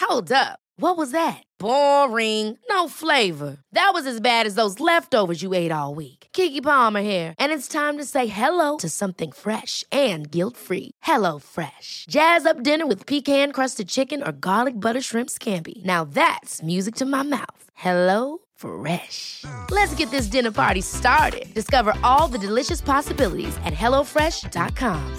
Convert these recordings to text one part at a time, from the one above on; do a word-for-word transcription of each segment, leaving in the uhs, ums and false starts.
Hold up. What was that? Boring. No flavor. That was as bad as those leftovers you ate all week. Keke Palmer here, and it's time to say hello to something fresh and guilt-free. Hello Fresh. Jazz up dinner with pecan-crusted chicken or garlic butter shrimp scampi. Now that's music to my mouth. Hello Fresh. Let's get this dinner party started. Discover all the delicious possibilities at hello fresh dot com.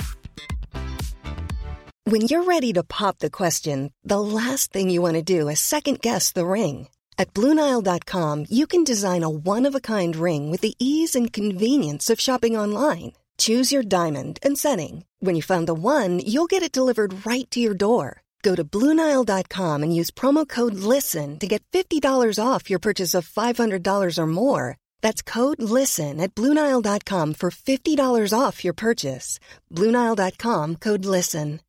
When you're ready to pop the question, the last thing you want to do is second-guess the ring. At Blue Nile dot com, you can design a one-of-a-kind ring with the ease and convenience of shopping online. Choose your diamond and setting. When you find the one, you'll get it delivered right to your door. Go to Blue Nile dot com and use promo code LISTEN to get fifty dollars off your purchase of five hundred dollars or more. That's code LISTEN at Blue Nile dot com for fifty dollars off your purchase. Blue Nile dot com, code LISTEN.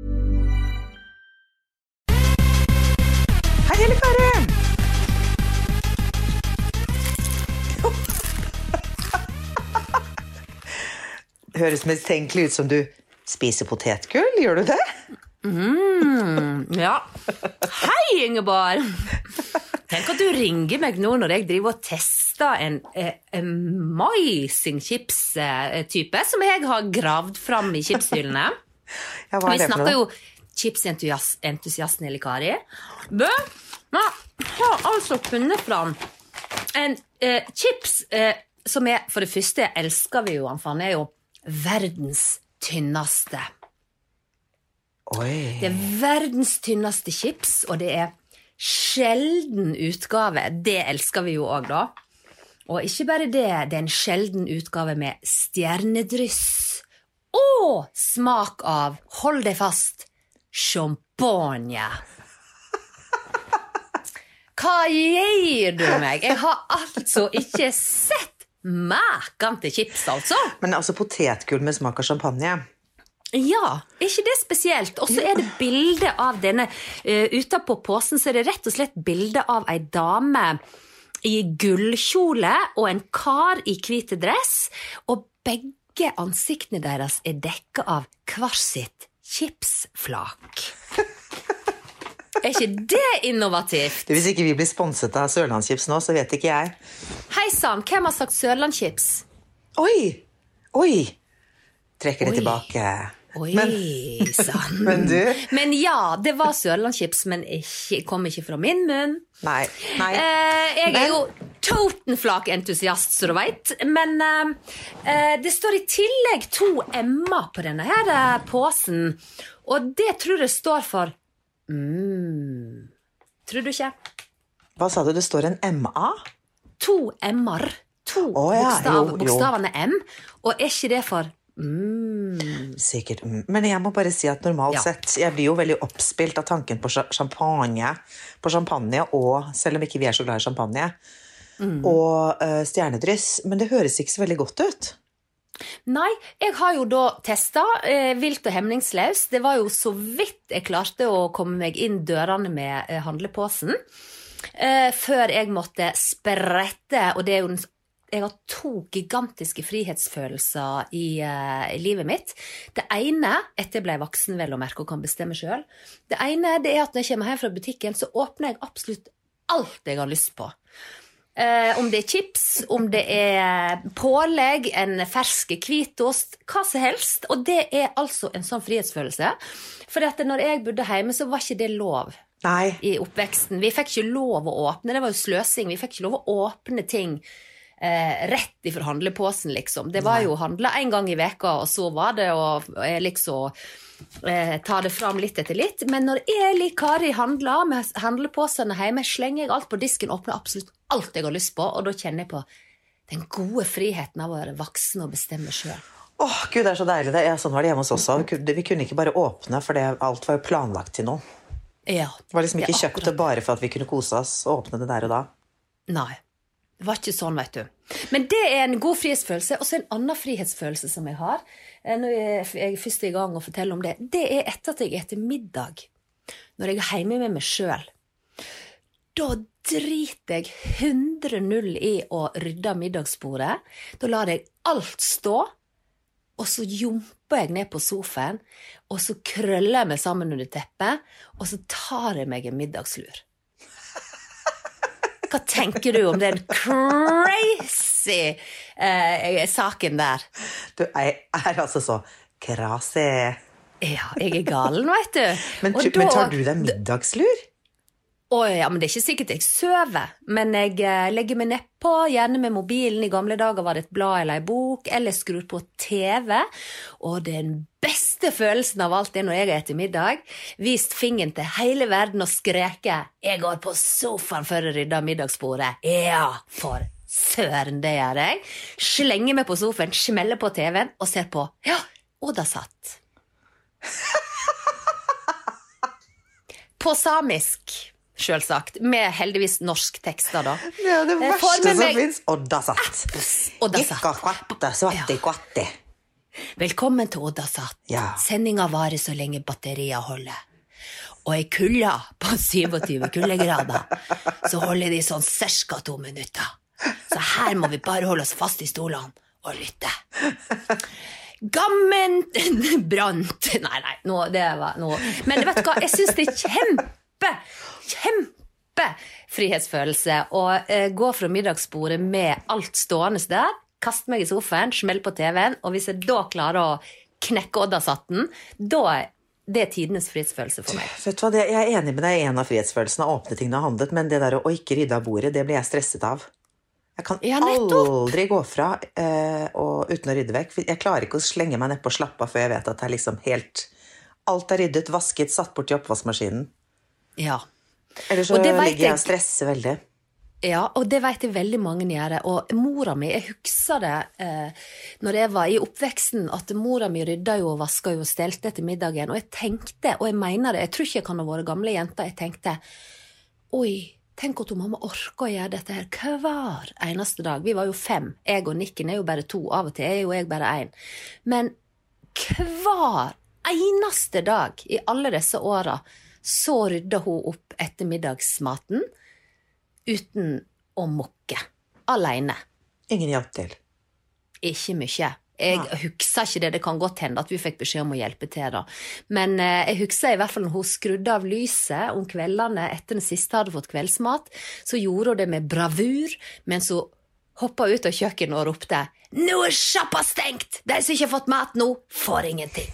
Hei, hele Kari! Høres mistenkelig ut som du spiser potetgull, gjør du det? Mm, ja. Hei, Ingeborg! Tenk at du ringer meg nå når jeg driver og tester en, en amazing chips-type som jeg har gravd fram i chipshyllene. Ja, hva er Vi det for snakker noe? jo chipsentusiasten Helle Kari. Bø, jeg har altså funnet fram en eh, chips eh, som er, for det første elsker vi jo han, for han er jo verdens tynneste. Oi. Det er verdens tynneste chips, og det er sjelden utgave. Det elsker vi jo også da. Og ikke bare det, det er en sjelden utgave med stjernedryss og smak av, hold deg fast, champagne. Hva gir du meg? Jeg har altså ikke sett maken til chips, altså. Men altså potetgull med smak av champagne. Ja, er ikke det spesielt? Og så er det bilde av denne, uh, uten på påsen, så er det rett og slett bilde av ei dame i gullkjole og en kar i hvite dress, og begge ansiktene deres er dekket av hver sitt chipsflak. Er ikke det innovativt? Du, hvis ikke vi blir sponset av Sørlandschips nå, så vet ikke jeg. Hei sann, hvem har sagt Sørlandschips? Oi, oi. Trekker det Oi. tilbake. Oi, Men, sann. men du? Men ja, det var Sørlandschips, men ikke, kom ikke fra min munn. Nei, nei. Eh, jeg er Men- jo Totenflak-entusiast, så du vet. Men eh, det står i tillegg to M-er på denne her eh, påsen. Og det tror jeg står for mm. Tror du ikke? Hva sa du, det står en M A? To M-er. To Å, ja, bokstav, jo, jo. bokstavene M. Og er ikke det for mm. Sikkert, mm. men jeg må bare si at normalt Ja. sett, jeg blir jo veldig oppspilt av tanken på cha- champagne, på champagne, og selv om ikke vi er så glad i champagne, Mm. og uh, stjernedryss, men det høres ikke så veldig godt ut. Nei, jeg har jo da testet eh, vilt og hemningsløs. Det var jo så vidt jeg klarte å komme meg inn dørene med eh, handlepåsen, eh, før jeg måtte sprette, og det er jo den, jeg har to gigantiske frihetsfølelser i, eh, i livet mitt. Det ene, etter jeg ble voksen vel og merke og kan bestemme selv, det ene det er at når jeg kommer hjem fra butikken, så åpner jeg absolutt alt jeg har lyst på. Eh, om det er chips, om det er pålegg, en ferske hvitost, hva som helst. Og det er altså en sånn frihetsfølelse. For at når jeg bodde hjemme, så var ikke det lov Nei. i oppveksten. Vi fikk ikke lov å åpne, det var jo sløsing. Vi fikk ikke lov å åpne ting eh, rett ifra handlepåsen, liksom. Det var jo handla en gang i veka, og så var det å eh, liksom eh, ta det fram litt etter litt. Men når Eli Kari handler med handlepåsene hjemme, slenger jeg alt på disken, åpner absolutt alt jeg har lyst på, og da kjenner jeg på den gode friheten av å være voksen og bestemme selv. Åh, Gud, det er så deilig det. Ja, sånn var det hjemme hos oss også. Vi kunne, vi kunne ikke bare åpne, for det, alt var jo planlagt til noe. Ja, Det var liksom ikke det er kjøpt det akkurat bare for at vi kunne kose oss og åpne det der og da. Nei, det var ikke sånn, vet du. Men det er en god frihetsfølelse, og så en annen frihetsfølelse som jeg har, når jeg er først i gang å fortelle om det, det er etter at jeg etter middag, når jeg er hjemme med meg selv. Da driter jeg hundre null i å rydde middagsbordet. Da lar jeg alt stå, og så jumper hopper jeg ned på sofaen, og så krøller jeg meg sammen under teppet, og så tar jeg meg en middagslur. Hva tenker du om den crazy eh, saken der? Du er, er altså så krasi. Ja, jeg er galen, vet du. Men, Og men da- tar du deg middagslur? Å ja, men det er ikke sikkert jeg søver, men jeg eh, legger meg nedpå, gjerne med mobilen. I gamle dager var det et blad eller en bok, eller skrur på T V, og den beste følelsen av alt er når jeg er etter middag, vist fingeren til hele verden og skreket, jeg går på sofaen før jeg rydder middagsbordet. Ja, for søren, det gjør jeg. Slenger meg på sofaen, smeller på T V-en og ser på, ja, Oddasat. På samisk. Selvsagt, med heldigvis norsk tekster da. Ja, det Eh, verste får med som meg- finnes. Oddasat. Oddasat. Gikka kvatte, svatti kvatte. Velkommen til Oddasat. Ja. Sendinga varer så lenge batteriet holder. Og i kulda på syttisju kuldegrader, så holder de sånn cirka to minutter. Så her må vi bare holde oss fast i stolene og lytte. Gammen brant. Nei, nei, nå, det var noe. Men vet du hva, jeg synes det er kjempe, kjempe frihetsfølelse å eh, gå fra middagsbordet med alt stående der, kaste meg i sofaen, smelle på T V-en, og hvis jeg da klarer å knekke Oddasatten, da er det tidenes frihetsfølelse for meg. Vet du hva, det, jeg er enig med deg i en av frihetsfølelsene, å åpne ting det har handlet, men det der å ikke rydde av bordet, det blir jeg stresset av. Jeg kan Ja, nettopp. aldri gå fra eh, og, uten å rydde vekk. Jeg klarer ikke å slenge meg ned på slapp av før jeg vet at det er liksom helt... Alt er ryddet, vasket, satt bort i oppvaskmaskinen. Ja. Ellers så Og det vet ligger jeg jeg- og stresser veldig. Ja, og det vet jeg veldig mange gjør. Og mora mi, jeg husker det eh, når jeg var i oppveksten, at mora mi rydda jo og vaska jo og stelte etter middagen. Og jeg tenkte, og jeg mener det, jeg tror ikke jeg kan ha vært gamle jenter, jeg tenkte, oi, tenk at mamma orker å gjøre dette her hver eneste dag. Vi var jo fem, jeg og Nikken er jo bare to, av og til er jo jeg bare en. Men hver eneste dag i alle disse åra, så rydda hun opp etter middagsmaten, uten å mokke. Alene. Ingen hjelp til. Ikke mye. Jeg husker ikke det, det kan godt hende at vi fikk beskjed om å hjelpe til da. Men eh, jeg husker i hvert fall når hun skrudde av lyset om kveldene etter den siste hadde fått kveldsmat, så gjorde hun det med bravur, mens hun hoppet ut av kjøkkenet og ropte, nå er sjappa stengt! De som ikke har fått mat nå, får ingenting.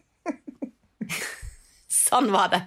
Sånn var det.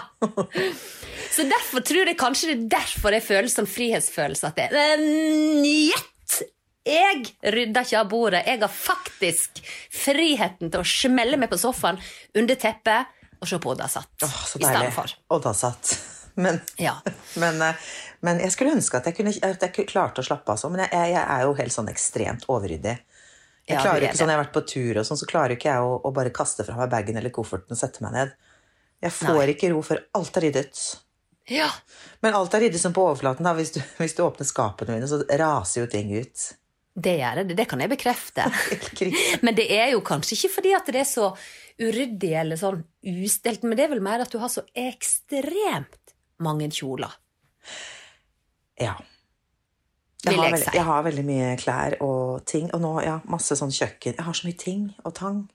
Så derfor tror jeg kanskje det er derfor jeg føler sånn frihetsfølelse at det er njett! Jeg rydder ikke av bordet. Jeg har faktisk friheten til å smelle meg på sofaen under teppet og se på Oddasat. Åh, så i stedet deilig. for. Oddasat. Men, Ja. men, eh, men jeg skulle ønske at jeg, kunne, at jeg klarte å slappe av sånn, men jeg, jeg er jo helt sånn ekstremt overryddig. Jeg Ja, klarer du er ikke sånn, det. jeg har vært på tur og sånn, så klarer ikke jeg å, å bare kaste fra meg bagen eller kofferten og sette meg ned. Jeg får Nei. ikke ro før alt er ryddet. Ja. Men alt er ryddet som på overflaten da. Hvis du, hvis du åpner skapene mine, så raser jo ting ut. Det gjør det, det kan jeg bekrefte. Helt krise. Men det er jo kanskje ikke fordi at det er så uryddig eller sånn ustelt, men det er vel mer at du har så ekstremt mange kjoler. Ja. Jeg Vil har, jeg veldig, si. jeg har veldig mye klær og ting, og nå, ja, masse sånn kjøkken. Jeg har så mye ting og tang.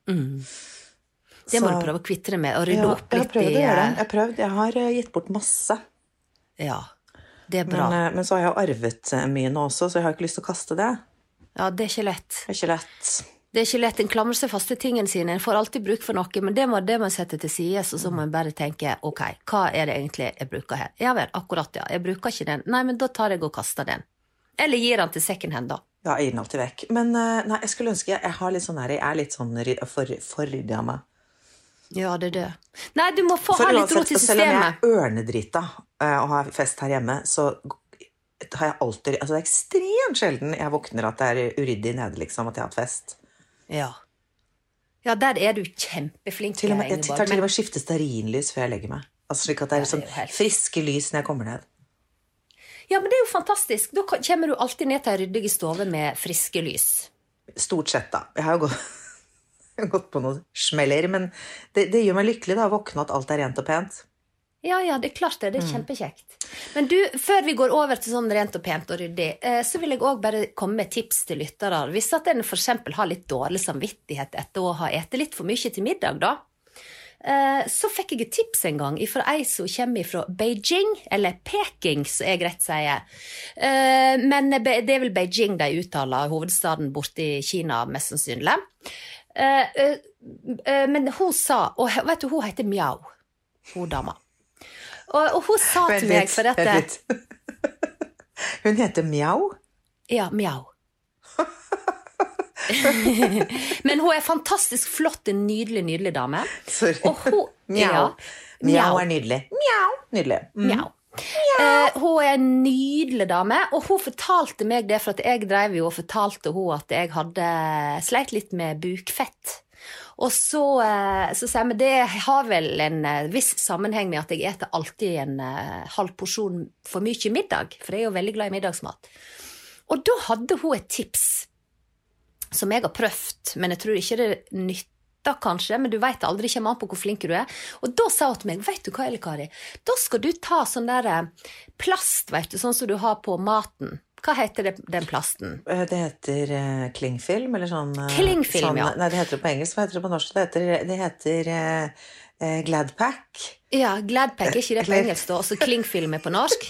Det må Så- du prøve å kvitte deg med, og rydde Ja, opp jeg har litt prøvd i å gjøre det. Jeg har prøvd. Jeg har eh, gitt bort masse. Ja, det er bra. Men, eh, men så har jeg jo arvet eh, mye nå også, så jeg har ikke lyst til å kaste det. Ja, det er ikke lett. Det er ikke lett. Det er ikke lett, en klamrer seg fast til tingene sine, en får alltid bruk for noe, men det må, det må en sette til sides, og så må en bare tenke, ok, hva er det egentlig jeg bruker her? Ja vel, akkurat ja, jeg bruker ikke den. Nei, men da tar jeg og kaster den. Eller gir den til second hand da. Ja, jeg gir den alltid vekk. Men eh, nei, jeg skulle ønske jeg, jeg har litt sånn her, jeg er litt sånn ry- for, forryddig av meg. Ja, det er det. Nei, du må få For ha litt ro uansett, til selv om jeg systemet. er ørnedrita eh, og har fest her hjemme, så har jeg alltid, altså det er ekstremt sjelden jeg våkner at det er uryddig nede, liksom, at jeg har hatt fest. Ja. Ja, der er du kjempeflink, Til og med, jeg Ingeborg, tar til og men- med skifte stearinlys før jeg legger meg. Altså slik at det er Ja, sånn det er jo helt- friske lys når jeg kommer ned. Ja, men det er jo fantastisk. Da kan- kommer du alltid ned til en ryddig stove med friske lys. Stort sett da. Jeg har jo gått, jeg har gått på noen smeller, men det, det gjør meg lykkelig da, å våkne at alt er rent og pent. Ja, ja, det er klart det, det er kjempekjekt. Men du, før vi går over til sånn rent og pent og ryddig, så vil jeg også bare komme med tips til lyttere. Hvis at en for eksempel har litt dårlig samvittighet etter å ha etet litt for mye til middag da, så fikk jeg et tips en gang fra ei som kommer fra Beijing, eller Peking, så jeg rett sier. Men det er vel Beijing de uttaler, hovedstaden borte i Kina, mest sannsynlig. Men hun sa, og vet du, hun heter Miao, hun dama. Og, og hun sa vent til meg litt, for dette... vent litt. Hun heter Miao? Ja, Miao. Men hun er fantastisk flott, en nydelig, nydelig dame. Sorry. Og hun... Miao. Ja, Miao er nydelig. Miao. Nydelig. Mm. Miao. Uh, hun er en nydelig dame, og hun fortalte meg det, for at jeg drev jo og fortalte hun at jeg hadde sleit litt med bukfett. Og så, så sier jeg, men det har vel en viss sammenheng med at jeg eter alltid en halv porsjon for mye middag, for jeg er jo veldig glad i middagsmat. Og da hadde hun et tips som jeg har prøvd, men jeg tror ikke det nytter kanskje, men du vet aldri, kommer an på hvor flink du er. Og da sa hun til meg, vet du hva, Elle Kari, da skal du ta sånn der plast, vet du, sånn som du har på maten. Hva heter det, den plasten? Det heter uh, klingfilm, eller sånn... Uh, klingfilm, sånn, ja. Nei, det heter det på engelsk, hva heter det på norsk? Det heter, det heter uh, uh, Gladpack. Ja, Gladpack, er ikke det på engelsk da? Og så klingfilm er på norsk?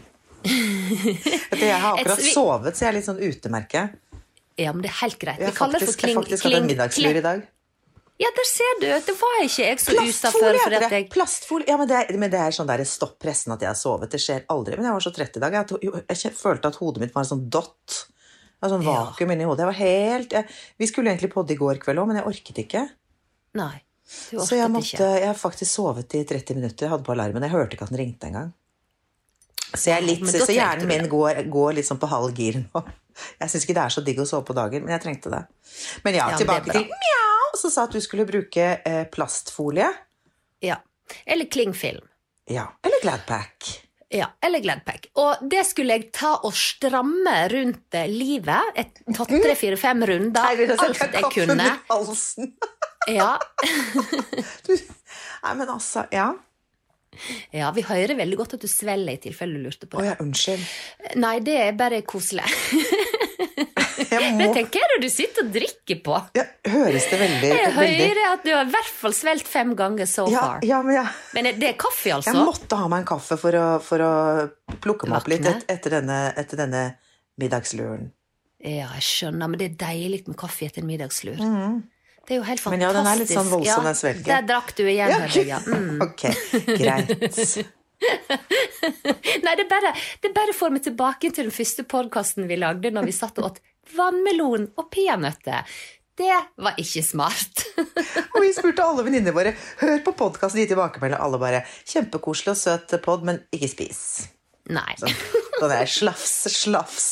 Jeg har akkurat Et, sovet, så jeg er litt sånn utemerke. Ja, men det er helt greit. Vi kaller det for kling... Jeg faktisk hatt en middagslur i dag. Ja, der ser du, det var ikke jeg så usafor for at jeg... Plastfolie, ja, men det, er, men det er sånn der stopp pressen at jeg har sovet, det skjer aldri. Men jeg var så trett i dag, jeg, jeg følte at hodet mitt var en sånn dott, en sånn vakuum inni hodet. Jeg var helt... Jeg, vi skulle egentlig podde i går kveld også, men jeg orket ikke. Nei, du orket så jeg måtte, ikke. Jeg har faktisk sovet i tretti minutter, jeg hadde på alarmen, jeg hørte ikke at den ringte en gang. Så, jeg er litt, så, så hjernen min går, går litt sånn på halv gir nå. Jeg synes ikke det er så digg å sove på dagen, men jeg trengte det. Men ja, ja tilbake men til mjau, så sa at du skulle bruke eh, plastfolie. Ja, eller klingfilm. Ja, eller Gladpack. Ja, eller Gladpack. Og det skulle jeg ta og stramme rundt livet, et, tatt tre, fire, fem runder, Nei, det alt jeg kunne. Nei, halsen. Ja. du, nei, men altså, ja. Ja, vi hører veldig godt at du svelger i tilfelle du lurte på det. Åja, unnskyld. Nei, det er bare koselig. Jeg må... Det tenker jeg du sitter og drikker på. Ja, høres det veldig... Jeg veldig... hører at du har i hvert fall svelgt fem ganger so ja, far. Ja, men, ja. men det er kaffe, altså? Jeg måtte ha meg en kaffe for å, for å plukke meg opp litt et, etter, denne, etter denne middagsluren. Ja, jeg skjønner, men det er deilig med kaffe etter en middagslur. Mm. Det er jo helt fantastisk. Men ja, den er litt sånn voldsom, den svelger. Der drakk du igjen, ja, okay. ja. Mm. Ok, greit. Nei, det er, bare, det er bare for meg tilbake til den første podcasten vi lagde når vi satt og åt vannmelon og peanøtter. Det var ikke smart. Og vi spurte alle venninner våre, hør på podcasten, de tilbakemelder alle bare, kjempekoselig og søt podd, men ikke spis. Nei. Så, sånn der slafs, slafs.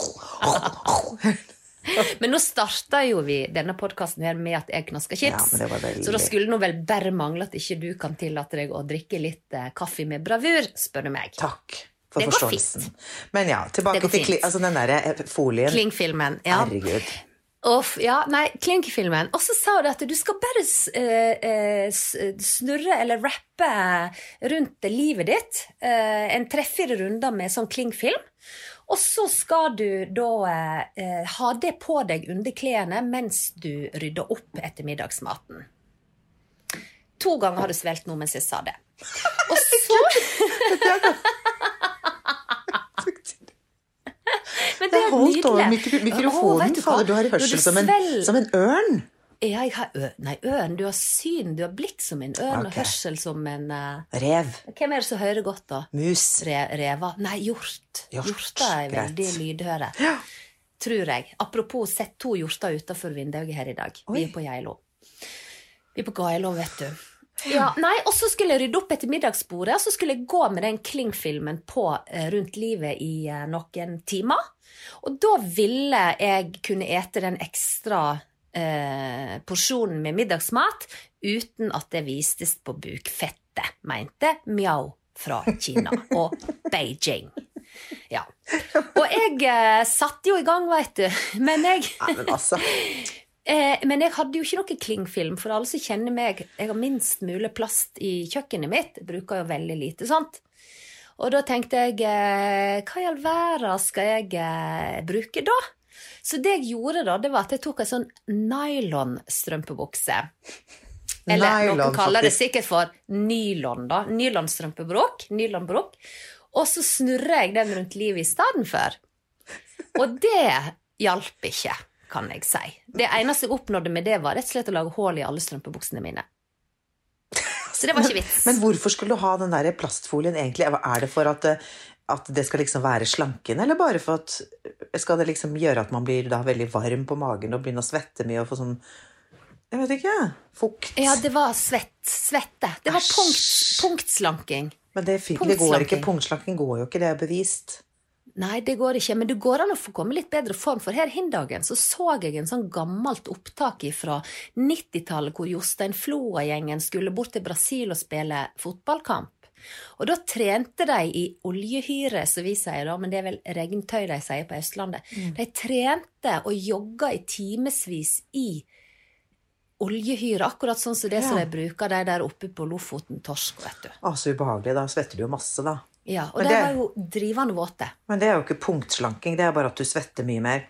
Men nå startet jo vi denne podcasten her med at jeg knasker chips. Ja, veldig... Så da skulle nå vel bare mangle at ikke du kan tillate deg å drikke litt eh, kaffe med bravur, spør du meg. Takk for forståelsen. Men ja, tilbake til kli... altså, den der folien. Klingfilmen, ja. Herregud. Of, ja, nei, klingfilmen. Og så sa du at du skal bare uh, snurre eller rappe rundt livet ditt. Uh, en tre-fire runder med sånn klingfilm. Og så skal du da uh, ha det på deg under klærne mens du rydder opp etter middagsmaten. To ganger har du svelt noe mens jeg sa det. Og så... Men det er holdt over mikro Å, mikrofonen, fader, du har hørsel som en, som en ørn. Ja, jeg har ø nei, ørn, du har syn, du har blikk som en ørn, okay. Og hørsel som en... Uh... Rev. Hvem er det som hører godt da? Mus. Re reva. Nei, hjort. Hjort, Hjorta er greit. Veldig lydhøre. Ja. Tror jeg. Apropos, sett to hjorter utenfor vinduet her i dag. Oi. Vi er på Geilo. Vi er på Geilo, vet du. Ja, nei, og så skulle jeg rydde opp etter middagsbordet, og så skulle jeg gå med den klingfilmen på uh, rundt livet i uh, noen timer. Og da ville jeg kunne ete den ekstra uh, porsjonen med middagsmat uten at det vistes på bukfettet, mente Miao fra Kina og Beijing. Ja. Og jeg uh, satt jo i gang, vet du, men jeg... Nei, men altså... Eh, men jeg hadde jo ikke noe klingfilm, for alle som kjenner meg, jeg har minst mulig plast i kjøkkenet mitt, jeg bruker jo veldig lite, sant? Og da tenkte jeg, eh, hva i all verden skal jeg eh, bruke da? Så det jeg gjorde da, det var at jeg tok en sånn nylon-strømpebukse. Eller nylon, noen kaller det sikkert for nylon da, nylon-strømpebrok, nylon-brok. Og så snurrer jeg den rundt livet i stedet for. Og det hjalp ikke. Kan jeg si. Det eneste jeg oppnådde med det var rett og slett å lage hål i alle strømpebuksene mine. Så det var ikke vits. Men, men hvorfor skulle du ha den der plastfolien egentlig? Er det for at, at det skal liksom være slanken, eller bare for at skal det liksom gjøre at man blir da veldig varm på magen og begynner å svette mye og få sånn, jeg vet ikke, fukt? Ja, det var svett, svette. Det var punkt, punktslanking. Men det, det går ikke, punktslanking går jo ikke, det er bevist. Nei, det går ikke, men det går an å få komme litt bedre form, for her hindagen så så jeg en sånn gammelt opptak fra nittitallet hvor Jostein Floa-gjengen skulle bort til Brasil og spille fotballkamp. Og da trente de i oljehyre, så vi sier da, men det er vel regntøy de sier på Østlandet. Mm. De trente og jogga i timesvis i oljehyre, akkurat sånn som det ja. Som de bruker de der oppe på Lofoten torsk, vet du. Ah, så ubehagelig, da svetter du jo masse da. Ja, og det var jo drivende våte. Men det er jo ikke punktslanking, det er bare at du svetter mye mer.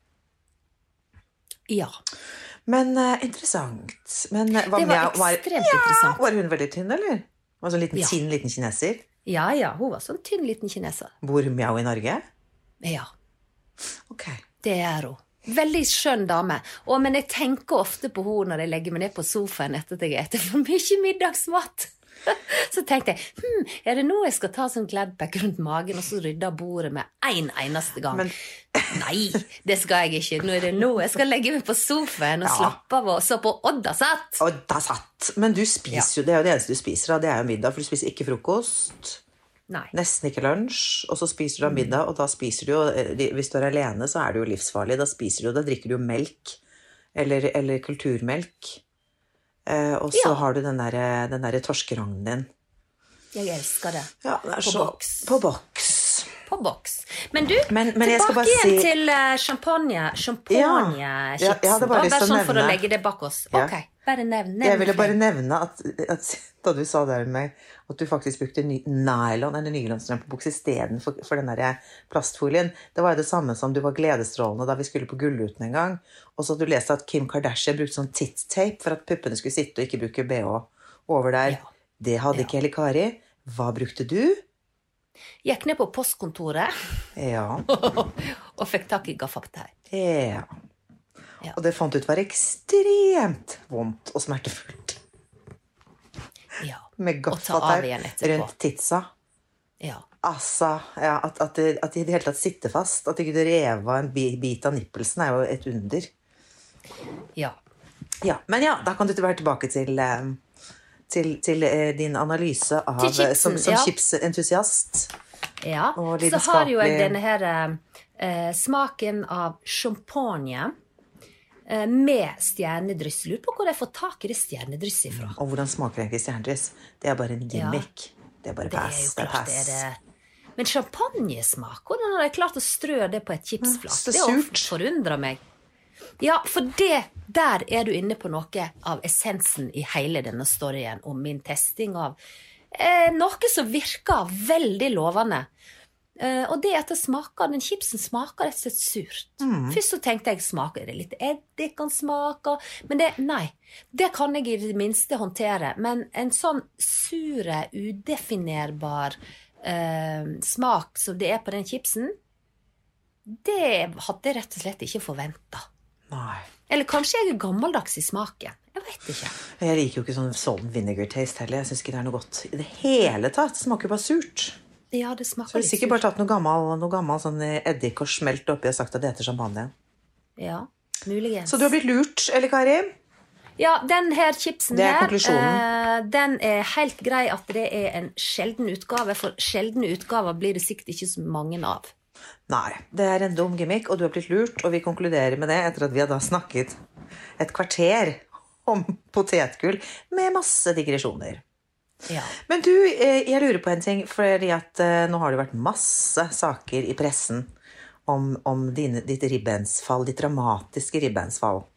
Ja. Men uh, interessant. Men, uh, var det var mjau, ekstremt var, interessant. Ja, var hun veldig tynn, eller? Var sånn liten ja. tynn, liten kineser? Ja, ja, hun var sånn tynn, liten kineser. Bor mjau i Norge? Ja. Ok. Det er hun. Veldig skjønn dame. Og, men jeg tenker ofte på henne når jeg legger meg ned på sofaen etter at jeg etter for mye middagsmat. Så tenkte jeg, hm, er det nå jeg skal ta sånn gladpack rundt magen og så rydde bordet med en eneste gang? Men... Nei, det skal jeg ikke. Nå er det nå jeg skal legge meg på sofaen og ja. Slappe av og så på Oddasatt. Oddasatt. Men du spiser ja. Jo, det er jo det eneste du spiser da, det er jo middag, for du spiser ikke frokost. Nei. Nesten ikke lunsj, og så spiser du av middag, og da spiser du jo, hvis du er alene så er det jo livsfarlig, da spiser du, da drikker du jo melk, eller, eller kulturmelk. Uh, og så ja. Har du den der, den der torskerognen din. Jeg elsker det. Ja, det er på så, boks. På boks. På boks. Men du, men, men tilbake igjen si... til uh, champagne, champagne-chipsen. Ja, ja, bare, bare sånn nevne... for å legge det bak oss. Ja. Ok, bare nevn. nevn jeg ville bare nevne at, at da du sa der med meg, at du faktisk brukte ny, nylon eller nylonstrømpebuks i stedet for, for den der plastfolien. Det var jo det samme som du var gledesstrålende da vi skulle på Gullruten en gang. Og så du leste at Kim Kardashian brukte sånn tit-tape for at puppene skulle sitte og ikke bruke B H over der. Ja. Det hadde ja. Ikke Helle Kari. Hva brukte du? Gikk ned på postkontoret. Ja. og fikk tak i gaffateip. Ja. Ja. Og det fant ut var ekstremt vondt og smertefullt. Ja. Med gaffateip rundt titsa. Ja. Altså, ja, at, at, det, at de i det hele tatt sitter fast. At de kunne reve av en bit av nippelsen er jo et under. Ja. Ja, men ja, da kan du være tilbake til, til, til din analyse av, chipsen, som, som ja. Chipsentusiast. Ja, så har jo jeg denne her eh, smaken av champagne med stjernedryss. Lurer på hvor jeg får tak i det stjernedryss ifra. Og hvordan smaker egentlig stjernedryss? Det er bare en gimmick. Ja, det er bare pass. Det er jo klart det er det. Men champagnesmak, hvordan har jeg klart å strø det på et chipsflak? Ja, det er ofte forundrer meg. Ja, for det, der er du inne på noe av essensen i hele denne storyen om min testing av eh, noe som virker veldig lovende. Uh, og det at det smaker, den chipsen smaker rett og slett surt. Mm. Først så tenkte jeg, smaker det litt eddik kan smake, men det, nei, det kan jeg i det minste håndtere. Men en sånn sure, udefinerbar uh, smak som det er på den chipsen, det hadde jeg rett og slett ikke forventet. Nei. Eller kanskje jeg er gammeldags i smaken. Jeg vet ikke. Jeg liker jo ikke sånn salt vinegar taste heller. Jeg synes ikke det er noe godt i det hele tatt. Det smaker bare surt. Ja, det smaker så du har sikkert bare tatt noe gammel, noe gammel sånn eddik og smelt oppi og sagt at det heter champagne. Ja, muligens. Så du har blitt lurt, eller Kari? Ja, den her chipsen det er her, konklusjonen. Uh, den er helt grei at det er en sjelden utgave, for sjeldne utgaver blir det sikkert ikke så mange av. Nei, det er en dum gimmick, og du har blitt lurt, og vi konkluderer med det etter at vi har da snakket et kvarter om potetgull med masse digresjoner. Ja. Men du, jeg lurer på en ting, fordi at uh, nå har det vært masse saker i pressen om, om dine, ditt ribbensfall, ditt dramatiske ribbensfall.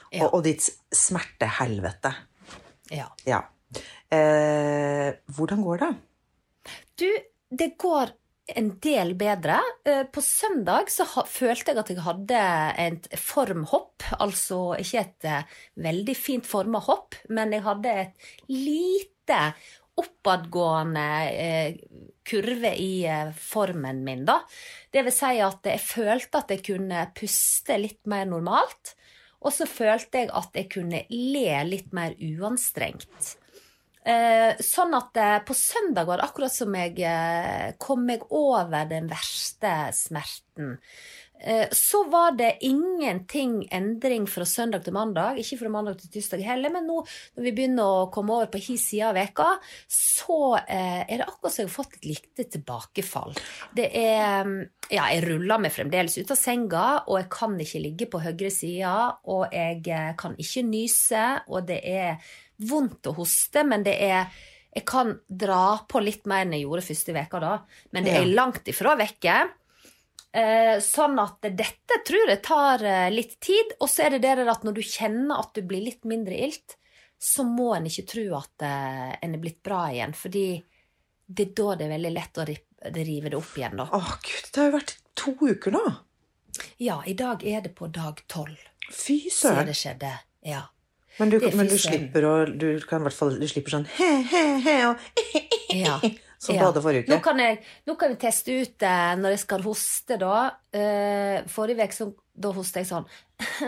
Ja. Og, og ditt smertehelvete. Ja. Ja. Eh, hvordan går det? Du, det går en del bedre. På søndag så ha, følte jeg at jeg hadde et formhopp, altså ikke et uh, veldig fint formet hopp, men jeg hadde et lite oppadgående uh, kurve i uh, formen min da. Det vil si at jeg følte at jeg kunne puste litt mer normalt, og så følte jeg at jeg kunne le litt mer uanstrengt. Eh, sånn at eh, på søndag var det akkurat som jeg eh, kom meg over den verste smerten. Eh, så var det ingenting endring fra søndag til mandag, ikke fra mandag til tirsdag heller, men nå når vi begynner å komme over på hi siden av veka, så eh, er det akkurat som jeg har fått et lite tilbakefall. Det er, ja, jeg ruller meg fremdeles ut av senga, og jeg kan ikke ligge på høyre sida, og jeg eh, kan ikke nyse, og det er vondt å hoste, men det er, jeg kan dra på litt mer enn jeg gjorde første veka da, men det er langt ifra vekke. Eh, sånn at dette tror jeg tar eh, litt tid, og så er det det at når du kjenner at du blir litt mindre ilt, så må en ikke tro at eh, en er blitt bra igjen, fordi det er da det er veldig lett å rive det opp igjen da. Åh Gud, det har jo vært to uker nå. Ja, i dag er det på dag tolv. Fy søren. Så det skjedde, ja. Men du, men du slipper å, du kan i hvert fall, du slipper sånn he, he, he, og he, he, he, ja. som ja. du hadde forrige uke. Nå kan, jeg, nå kan vi teste ut eh, når jeg skal hoste da. Eh, forrige vek så da hoste jeg sånn.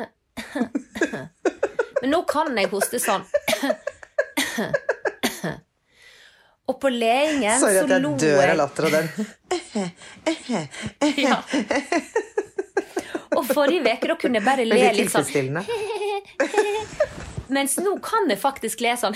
Men nå kan jeg hoste sånn. Og på leingen så lo jeg. Sorry at jeg dør av latter av den. Ja. Og forrige vek da kunne jeg bare le litt sånn. Mens nå kan jeg faktisk le sånn.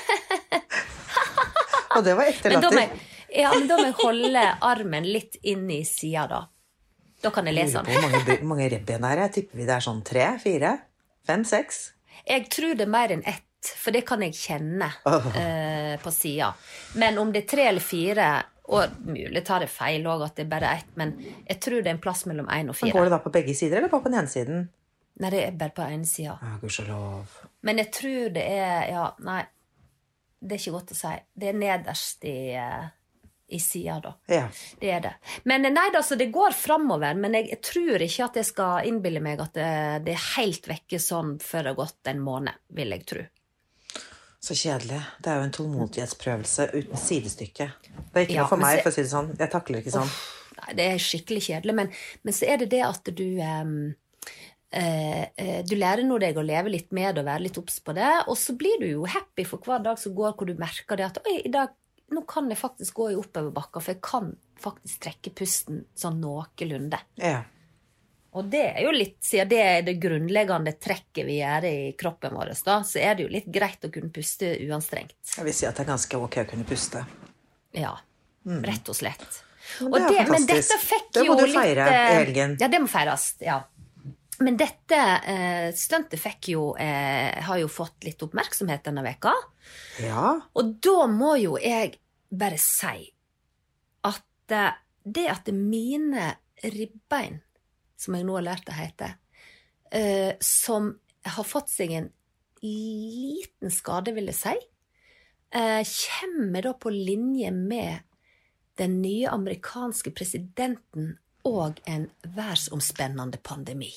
Og det var ekte latter. Men ja, men da må jeg holde armen litt inn i siden da. Da kan jeg le sånn. Hvor mange, mange ribben er det? Jeg tipper vi det er sånn tre, fire, fem, seks? Jeg tror det er mer enn ett, for det kan jeg kjenne oh. eh, på siden. Men om det er tre eller fire, og mulig tar det feil også at det er bare ett, men jeg tror det er en plass mellom en og fire. Men går det da på begge sider, eller bare på den ene siden? Nei, det er bare på ene siden. Ja, gudskjelov. Men jeg tror det er, ja, nei, det er ikke godt å si. Det er nederst i, i siden da. Ja. Det er det. Men nei, altså, det går fremover, men jeg, jeg tror ikke at jeg skal innbille meg at det, det er helt vekke sånn før det har gått en måned, vil jeg tro. Så kjedelig. Det er jo en tålmodighetsprøvelse uten sidestykke. Det er ikke ja, noe for meg, så, for å si det sånn. Jeg takler ikke sånn. Oh, nei, det er skikkelig kjedelig, men, men så er det det at du... Um, Uh, uh, du lærer nå deg å leve litt med og være litt opps på det, og så blir du jo happy for hver dag som går, hvor du merker det at oi, i dag, nå kan jeg faktisk gå i oppoverbakka, for jeg kan faktisk trekke pusten sånn noenlunde. Ja. Og det er jo litt, siden det er det grunnleggende trekket vi gjør i kroppen vår, da, så er det jo litt greit å kunne puste uanstrengt. Jeg vil si at det er ganske ok å kunne puste. Ja, mm. rett og slett. Men det og er det, fantastisk. Men dette fikk det må jo du feire litt, i helgen. Ja, det må feires, ja. Men dette eh, stuntet fikk jo, eh, har jo fått litt oppmerksomhet denne veka. Ja. Og da må jo jeg bare si at eh, det at mine ribbein, som jeg nå har lært det heter, eh, som har fått seg en liten skade, vil jeg si, eh, kommer da på linje med den nye amerikanske presidenten og en verdensomspennende pandemi.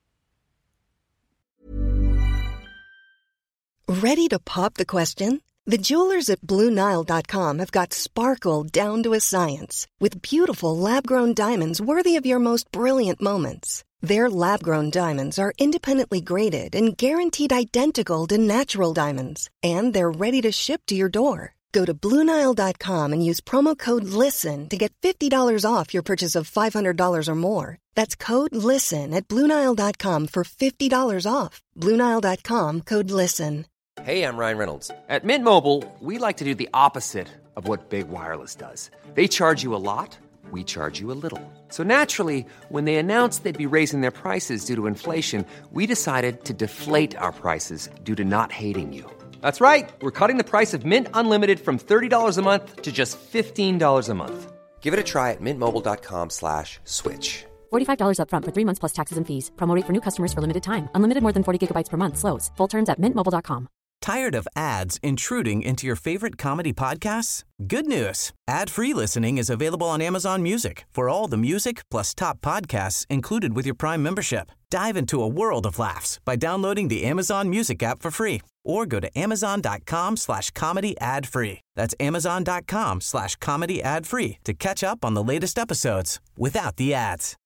Ready to pop the question? The jewelers at Blue Nile dot com have got sparkle down to a science with beautiful lab-grown diamonds worthy of your most brilliant moments. Their lab-grown diamonds are independently graded and guaranteed identical to natural diamonds, and they're ready to ship to your door. Go to Blue Nile dot com and use promo code LISTEN to get fifty dollars off your purchase of five hundred dollars or more. That's code LISTEN at Blue Nile dot com for fifty dollars off. Blue Nile dot com, code LISTEN. Hey, I'm Ryan Reynolds. At Mint Mobile, we like to do the opposite of what Big Wireless does. They charge you a lot, we charge you a little. So naturally, when they announced they'd be raising their prices due to inflation, we decided to deflate our prices due to not hating you. That's right. We're cutting the price of Mint Unlimited from thirty dollars a month to just fifteen dollars a month. Give it a try at mintmobile.com slash switch. forty-five dollars up front for three months plus taxes and fees. Promo rate for new customers for limited time. Unlimited more than forty gigabytes per month slows. Full terms at mint mobile dot com. Tired of ads intruding into your favorite comedy podcasts? Good news. Ad-free listening is available on Amazon Music for all the music plus top podcasts included with your Prime membership. Dive into a world of laughs by downloading the Amazon Music app for free or go to amazon.com slash comedy ad-free. That's amazon.com slash comedy ad-free to catch up on the latest episodes without the ads.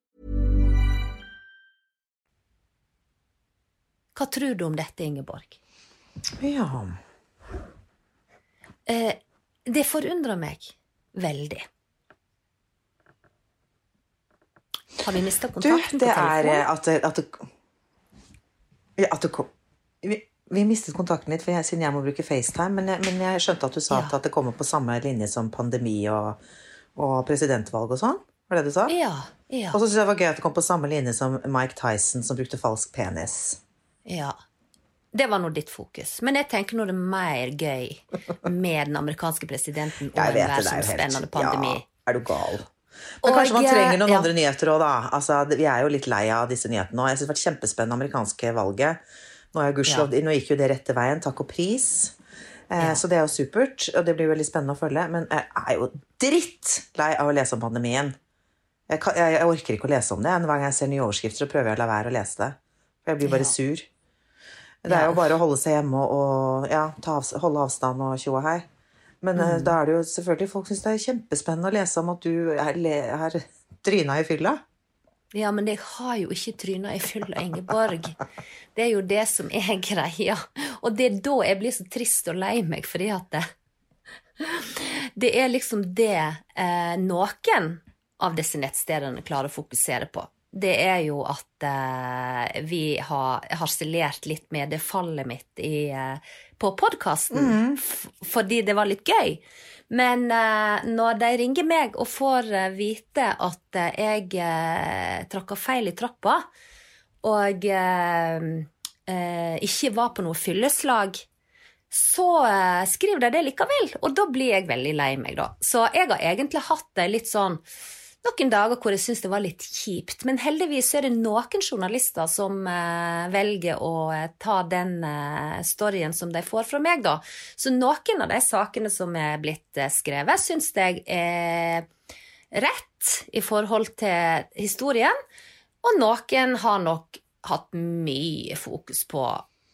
Hva tror du om dette, Ingeborg? Ja. Eh, det forundrer meg veldig. Har vi mistet kontakten du, det på telefonen? Er at, at, det, at det kom, vi, vi mistet kontakten litt, for jeg, siden jeg må bruke FaceTime, men jeg, men jeg skjønte at du sa ja. at det kommer på samme linje som pandemi og, og presidentvalg og sånn. Var det du sa? Ja, ja. Og så synes jeg det var gøy at det kom på samme linje som Mike Tyson som brukte falsk penis. Ja, det var nå ditt fokus. Men jeg tenker nå det er mer gøy med den amerikanske presidenten og en verdensomspennende pandemi. Ja, er du gal? Men kanskje man trenger noen ja. andre nyheter også da. Altså, vi er jo litt lei av disse nyhetene nå. Jeg synes det har vært kjempespennende amerikanske valget. Nå, er Gudslov, ja. nå gikk jo det rette veien, takk og pris. Eh, ja. Så det er jo supert, og det blir veldig spennende å følge. Men jeg er jo dritt lei av å lese om pandemien. Jeg, kan, jeg, jeg orker ikke å lese om det. Hver gang jeg ser nye overskrifter, så prøver jeg å la være å lese det. For jeg blir bare ja. sur. Det er jo bare å holde seg hjemme og, og ja, ta av, holde avstand og tjo og hei. Men mm. da er det jo selvfølgelig folk synes det er kjempespennende å lese om at du er, er tryna i fylla. Ja, men jeg har jo ikke tryna i fylla, Ingeborg. Det er jo det som er greia. Og det er da jeg blir så trist og lei meg, fordi at det, det er liksom det eh, noen av disse nettstedene klarer å fokusere på. Det er jo at eh, vi har harselert litt med det fallet mitt i, eh, på podcasten, mm. fordi det var litt gøy. Men eh, når de ringer meg og får eh, vite at eh, jeg eh, trakket feil i trappa, og eh, eh, ikke var på noe fylleslag, så eh, skriver de det likevel, og da blir jeg veldig lei meg da. Så jeg har egentlig hatt det litt sånn, noen dager hvor jeg synes det var litt kjipt, men heldigvis er det noen journalister som eh, velger å eh, ta den eh, storyen som de får fra meg da. Så noen av de sakene som er blitt eh, skrevet, synes jeg er rett i forhold til historien, og noen har nok hatt mye fokus på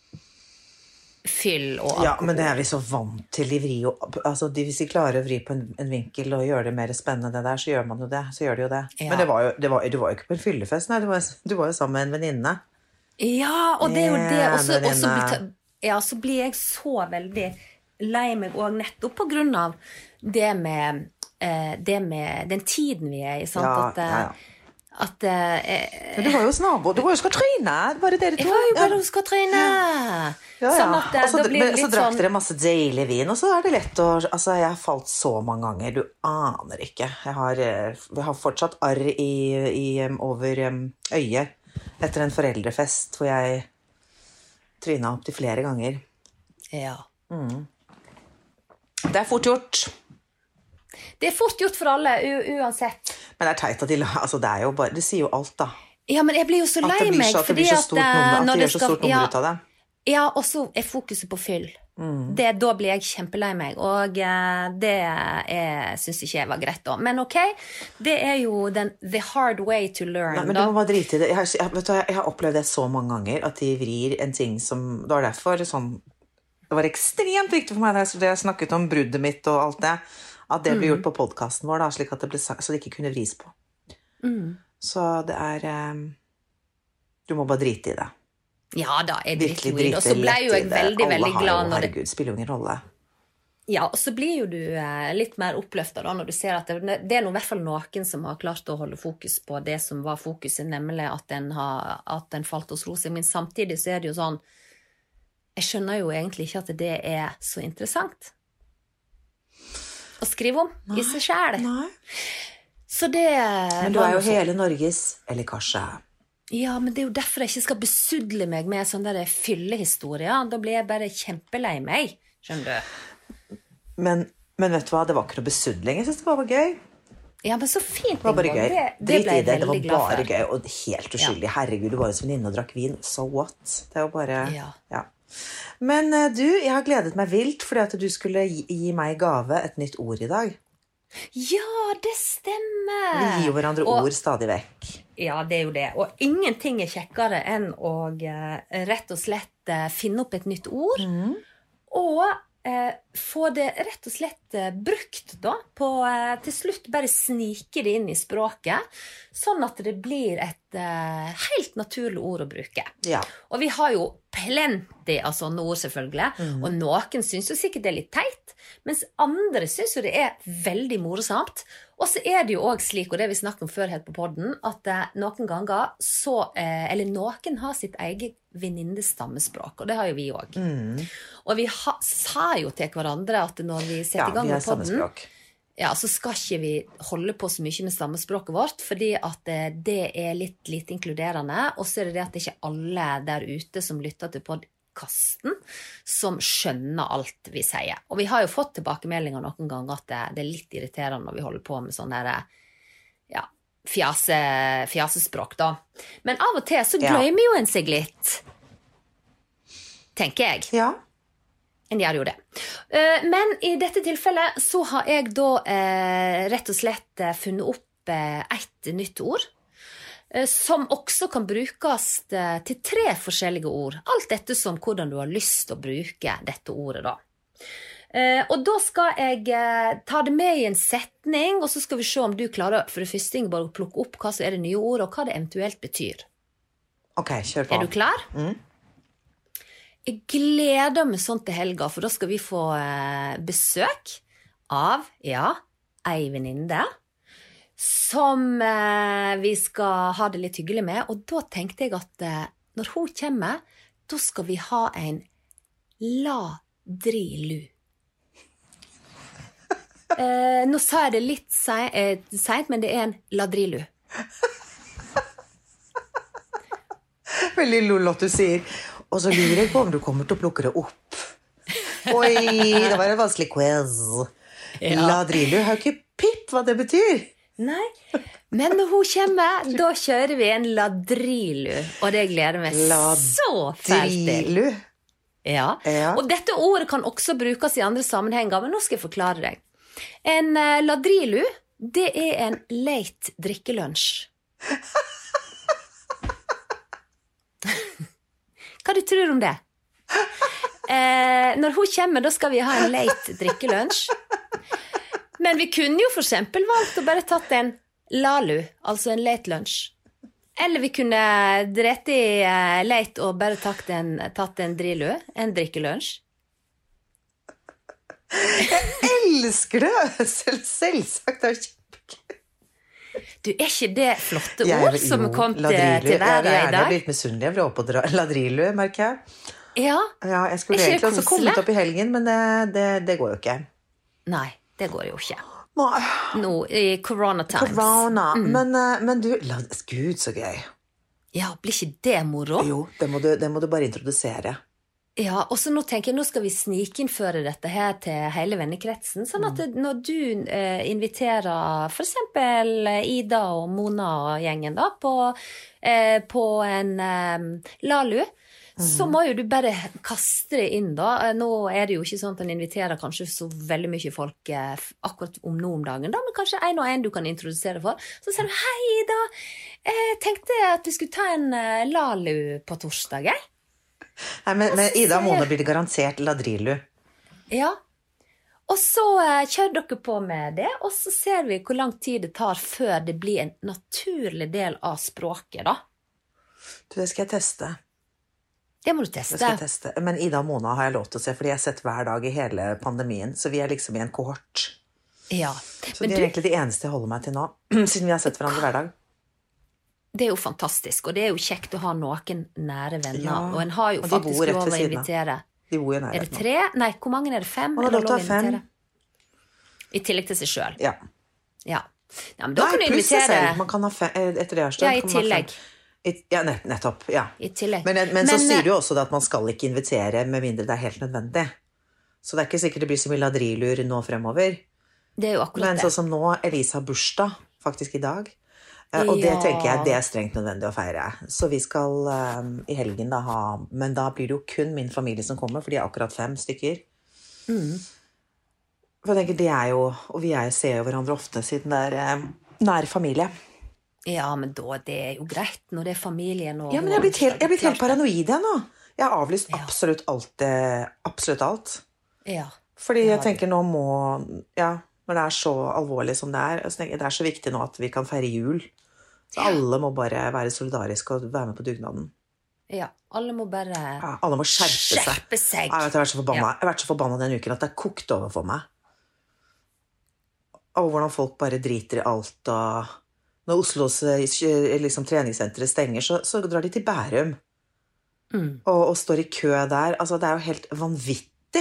fyll og alkohol. Ja, men det er vi så vant til i vri. Altså, hvis de klarer å vri på en, en vinkel og gjøre det mer spennende det der, så gjør man jo det. Så gjør de jo det. Ja. Men det var jo, det var, du var jo ikke på en fyllefest, nei. Du var, du var jo sammen med en venninne. Ja, og det er jo det. Og så, og så, blir, ja, så blir jeg så veldig lei meg også nettopp på grunn av det med, eh, det med den tiden vi er i, sant? Ja, at, ja, ja. At, eh, men du var jo snabo, du var jo Katrine, var det dere to? Jeg var jo bare hos Katrine. Ja, ja. Sånn at, og så, men, så drakk sånn... dere masse deilig vin, og så er det lett å, altså jeg har falt så mange ganger, du aner ikke. Jeg har, jeg har fortsatt arr i, i, over øyet etter en foreldrefest, hvor jeg tryna opp til flere ganger. Ja. Mm. Det er fort gjort. Det er fort gjort for alle, uansett. Men det er teit at de, altså det er jo bare, det sier jo alt da. Ja, men jeg blir jo så lei meg, at det blir så stort nummer, at det gjør så stort nummer ja, ut av det. Ja, og så er fokuset på fyll. Mm. Det, da blir jeg kjempelei meg, og det er, synes ikke jeg var greit da. Men ok, det er jo den the hard way to learn. Nei, men da. Du må bare drite i det. Jeg har, jeg, vet du, jeg har opplevd det så mange ganger, at de vrir en ting som, det var derfor sånn, det var ekstremt viktig for meg, det jeg snakket om bruddet mitt og alt det, at det ble gjort på podcasten vår da, slik at det ble sagt, så det ikke kunne vris på. Mm. Så det er, um, du må bare drite i det. Ja da, jeg driter jo i det, og så ble jo jeg veldig, alle veldig glad jo, når det... Herregud, spiller jo ingen rolle. Ja, og så blir jo du eh, litt mer oppløftet da, når du ser at det, det er noe, i hvert fall noen som har klart å holde fokus på det som var fokuset, nemlig at den, har, at den falt hos Rose. Men samtidig så er det jo sånn, jeg skjønner jo egentlig ikke at det er så interessant å skrive om nei, i seg selv. Nei. Så det... Men du er jo hele Norges, eller kanskje... Ja, men det er jo derfor jeg ikke skal besudle meg med sånne der fyllehistorier. Da blir jeg bare kjempelei meg, skjønner du? Men, men vet du hva, det var ikke noe besudling. Jeg synes det var gøy. Ja, men så fint. Det var bare gøy. Det, det Drit ble i jeg det, det var veldig glad bare for. gøy, og helt uskyldig. Herregud, du var hos venninne og drakk vin. So what? Det var bare, Ja. ja. Men eh, du, jeg har gledet meg vilt fordi at du skulle gi, gi meg i gave et nytt ord i dag. Ja, det stemmer. Vi gir jo hverandre Og- ord stadig vekk. Ja, det er jo det. Og ingenting er kjekkere enn å eh, rett og slett eh, finne opp et nytt ord, og eh, få det rett og slett eh, brukt da, på eh, til slutt bare snike det inn i språket, sånn at det blir et eh, helt naturlig ord å bruke. Ja. Og vi har jo plenty av sånne ord selvfølgelig, og noen synes jo sikkert det er litt teit, mens andre synes jo det er veldig morsomt. Og så er det jo også slik, og det vi snakket om før helt på podden, at eh, noen ganger så, eh, eller noen har sitt eget venninnestammespråk, og det har jo vi også. Og vi ha, sa jo til hverandre at når vi setter Ja, i gang vi har med samme podden, språk. ja, så skal ikke vi holde på så mye med stammespråket vårt, fordi at eh, det er litt, litt inkluderende, og så er det det at det ikke er alle der ute som lytter til podcasten, som skjønner alt vi sier. Og vi har jo fått tilbakemeldinger noen ganger at det, det er litt irriterende når vi holder på med sånn der, ja, fjase, fjasespråk da. Men av og til så Ja. glemmer jo en seg litt, tenker jeg. Ja. En gjør jo det. Eh, Men i dette tilfellet så har jeg da eh, rett og slett eh, funnet opp eh, et nytt ord, eh, som også kan brukes eh, til tre forskjellige ord. Alt dette som hvordan du har lyst til å bruke dette ordet da. Eh, og da skal jeg eh, ta det med i en setning, og så skal vi se om du klarer for det første Ingeborg, å plukke opp hva som er det nye ordet, og hva det eventuelt betyr. Ok, kjør på. Er du klar? Jeg gleder meg sånn til helga, for da skal vi få eh, besøk av, ja, ei venninne, som eh, vi skal ha det litt hyggelig med, og da tenkte jeg at eh, når hun kommer, da skal vi ha en ladrilu. Eh, nå sa jeg det litt se- eh, sent, men det er en ladrilu. Veldig lol at du sier. Og så lurer jeg på om du kommer til å plukke det opp. Oi, det var en vanskelig quiz. Ja. Ladrilu, jeg har ikke pipp hva det betyr. Nei, men når hun kommer, da kjører vi en ladrilu, og det gleder meg så fælt til. Ladrilu. Ja. Ja. Og dette ordet kan også brukes i andre sammenhenger, men nå skal jeg forklare deg. En eh, ladrilu, det er en late drikkelunsj. Hva du tror om det? Eh, når hun kommer, da skal vi ha en late drikkelunsj. Men vi kunne jo for eksempel valgt å bare tatt en lalu, altså en late lunsj. Eller vi kunne drept i eh, late og bare tatt en, tatt en drilu, en drikkelunsj. Elsker det! Selv, selvsagt, det er kjempegøy. Du, er ikke det flotte Jeg ord vil- som jo, kom til, ladrilu. til verden Jeg i vil gjerne dag? bli litt misunnelig. Jeg vil opp og dra ladrilu, merker jeg. Ja, Ja, jeg skulle Er ikke det egentlig også koselig? kommet opp i helgen, men det, det, det går jo ikke. nei, det går jo ikke. Nei, Nå i corona times. corona. Men, eh, men du, la, Gud, så gøy. Ja, blir ikke det moro? Jo, det må du, det må du bare introdusere. Ja, og så nå tenker jeg, nå skal vi snikinnføre dette her til hele vennekretsen, sånn at det, når du eh, inviterer for eksempel Ida og Mona og gjengen da, på, eh, på en eh, lalu, så må jo du bare kaste det inn da. Eh, Nå er det jo ikke sånn at han inviterer kanskje så veldig mye folk eh, f- akkurat om nå om dagen da, men kanskje en og en du kan introdusere for. Så sier du, hei Ida, jeg tenkte at vi skulle ta en eh, lalu på torsdag, jeg. Nei, men, men Ida og Mona blir det garantert ladrilu. Ja. Og så eh, kjører dere på med det, og så ser vi hvor lang tid det tar før det blir en naturlig del av språket, da. Du, det skal jeg teste. Det må du Det teste. skal jeg teste. Men Ida og Mona har jeg lov til å se, fordi jeg har sett hver dag i hele pandemien, så vi er liksom i en kohort. Ja. Så Men de er du, egentlig de eneste jeg holder meg til nå, siden vi har sett hverandre hver dag. det er jo fantastisk, og det er jo kjekt å ha noen nære venner, Ja, og en har jo og de faktisk bor rett lov ved å siden av. invitere. De bor jo Er det nærheten. tre? Nei, hvor mange er det? Fem? Man har Er det lov til å lov å ha fem. invitere? I tillegg til seg selv. Ja. Ja. Ja, men da Nei, kan du pluss seg invitere selv. Man kan ha fem, eh, etter det har stått, Ja, i kan man ha fem. tillegg. I, ja, nett, nettopp. Ja. i tillegg. Men, men, så Men, sier du jo også det at man skal ikke invitere med mindre det er helt nødvendig. Så det er ikke sikkert det blir så mye ladrilur nå fremover. Det er jo akkurat Men det. sånn som nå, Elisa har bursdag, faktisk i dag. Eh, Og det Ja. tenker jeg, det er strengt nødvendig å feire. Så vi skal eh, i helgen da ha, men da blir det jo kun min familie som kommer, for de er akkurat fem stykker. For jeg tenker, det er jo, og vi er, ser jo hverandre ofte siden det er eh, nær familie. Ja, men da, det er jo greit når det er familien og... Ja, men jeg er blitt helt, jeg er blitt helt Klart det. paranoid igjen nå. Jeg har avlyst Ja. absolutt alt, eh, absolutt alt. Ja. Fordi Det jeg har tenker nå må, ja, når det er så alvorlig som det er, så tenker jeg det er så viktig nå at vi kan feire jul. Så alle må bare være solidariske og være med på dugnaden. Ja, alle må bare Ja, alle må skjerpe seg. skjerpe seg. Ja, jeg, vet, jeg, har vært så forbanna. Ja. jeg har vært så forbanna den uken at det er kokt over for meg. Og hvordan folk bare driter i alt. Og når Oslos eh, liksom, treningssentre stenger, så, så drar de til Bærum. Mm. Og, og står i kø der. Altså, det er jo helt vanvittig.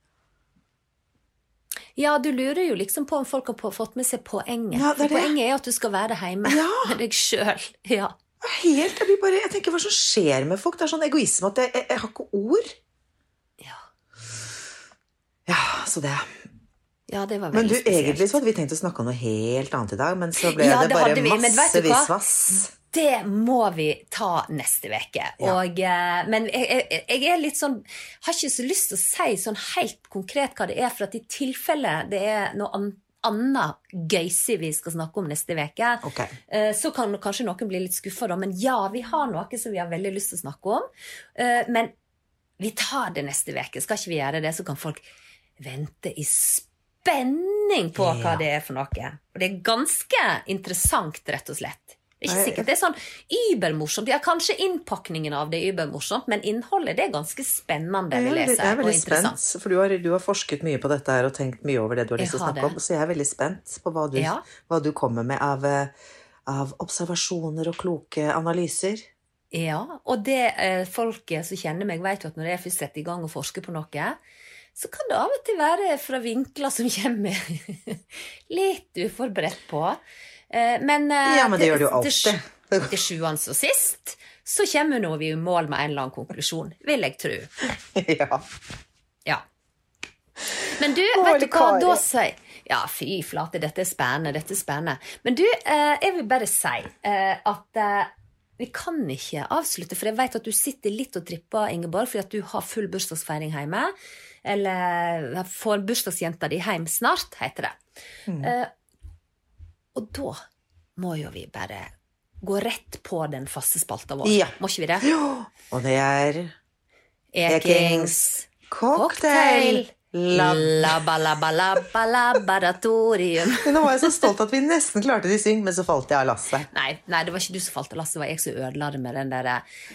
Ja, du lurer jo liksom på om folk har på, fått med seg poenget. Ja, det er For det. poenget er at du skal være hjemme Ja. med deg selv. Ja. Helt, jeg, blir bare, jeg tenker, hva som skjer med folk? Det er sånn egoisme at jeg, jeg, jeg har ikke ord. Ja. Ja, så det. Ja, det var Men veldig du, spesielt. egentlig så hadde vi tenkt å snakke om noe helt annet i dag, men så ble Ja, det det bare hadde vi, men vet masse du hva? visvass. Det må vi ta neste veke. Ja. Og, eh, men jeg, jeg, jeg er litt sånn, har ikke så lyst til å si sånn helt konkret hva det er, for at i tilfelle det er noe an- annet gøysig vi skal snakke om neste veke, Ok. eh, så kan kanskje noen bli litt skuffet da, men ja, vi har noe som vi har veldig lyst til å snakke om, eh, men vi tar det neste veke. Skal ikke vi gjøre det, så kan folk vente i spenning på hva Ja. det er for noe. Og det er ganske interessant, rett og slett. Det er ikke Nei, sikkert det er sånn übermorsomt. Ja, kanskje innpakningen av det er übermorsomt, men innholdet det er ganske spennende, vil jeg Jeg si, er og veldig interessant. spent, for du har, du har forsket mye på dette her og tenkt mye over det du har lyst til å Jeg har snakke om, det. så jeg er veldig spent på hva du, Ja. hva du kommer med av, eh, av observasjoner og kloke analyser. Ja, og det eh, folket som kjenner meg vet jo at når jeg først setter i gang og forsker på noe, så kan det av og til være fra vinkler som kommer litt uforberedt på. Eh, men, eh, Ja, men det gjør det jo til- alltid. Til, til sjuende og sist så kommer nå vi i mål med en eller annen konklusjon, vil jeg tro. Ja. Ja. Men du, Å, vet du det hva, Kari. da sier Ja, fy flate, dette er spennende, dette er spennende. Men du, eh, jeg vil bare si eh, at eh, vi kan ikke avslutte, for jeg vet at du sitter litt og tripper, Ingeborg, fordi at du har full bursdagsfeiring hjemme, eller får bursdagsjenta di hjem snart, heter det. Mm. Eh, og da må jo vi bare gå rett på den faste spalta vår. Ja. Må ikke vi det? Og det er Ekings cocktail. Lab. Labba, labba, labba, laboratorium. Nå var jeg så stolt at vi nesten klarte de syng, men så falt jeg av lasset. Nei, nei, det var ikke du som falt av lasset, det var jeg som ødela det med den der